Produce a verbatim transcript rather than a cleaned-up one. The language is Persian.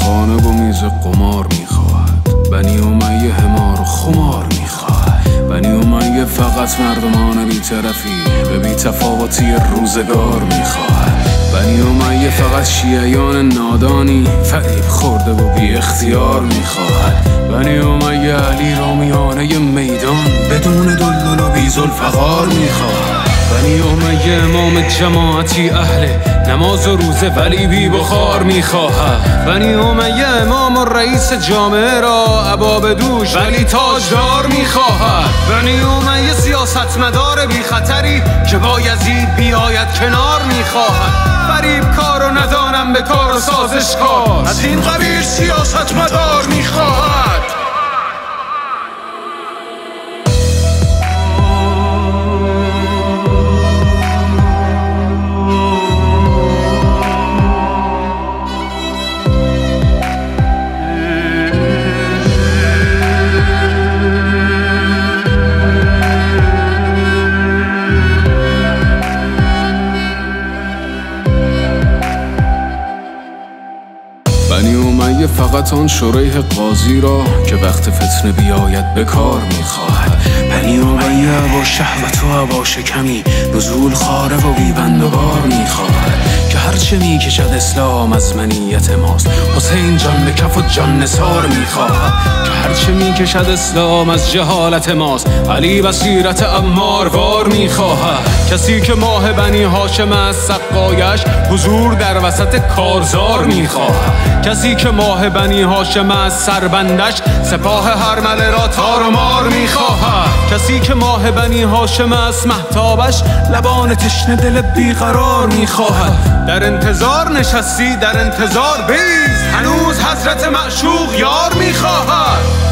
خانه و میز قمار میخواهد. بنی امیه حمار و خمار میخواهد. بنی امیه فقط مردمان بی‌طرفی به بی‌تفاوتی روزگار میخواهد. بنی امیه فقط شیعیان نادانی فریب خورده و بی اختیار میخواهد. بنی امیه علی رامیانه میدان بدون دلدل و بی ذوالفقار میخواهد. بنی امیه امام جماعتی اهل نماز و روزه ولی بی بخار میخواهد. بنی امیه امام و رئیس جامعه را عبا به دوش ولی تاجدار میخواهد. بنی امیه سیاستمدار بی خطری که با یزید بیاید کنار میخواهد. فریب کار و ندانم به کار و سازشکار از این قبیل سیاستمدار میخواهد. بنی امیه فقط آن شریح قاضی را که وقت فتنه بیاید به کار میخواهد. بنی امیه با شهوت و هوا شکمی نزول خاره و بیبند و بار میخواهد. که هرچه میکشد اسلام از منیت ماست حسین جان به کف و جان نثار میخواهد. که هرچه میکشد اسلام از جهالت ماست علی بصیرت عمار وار میخواهد. کسی که ماه بنی هاشم از سقایش حضور در وسط کارزار میخواهد. کسی که ماه بنی هاشم از سربندش سپاه هرمله را تار و مار میخواهد. کسی که ماه بنی هاشم از مهتابش لبان تشنه دل بیقرار میخواهد. در انتظار نشستی در انتظار بیز هنوز حضرت معشوق یار میخواهد.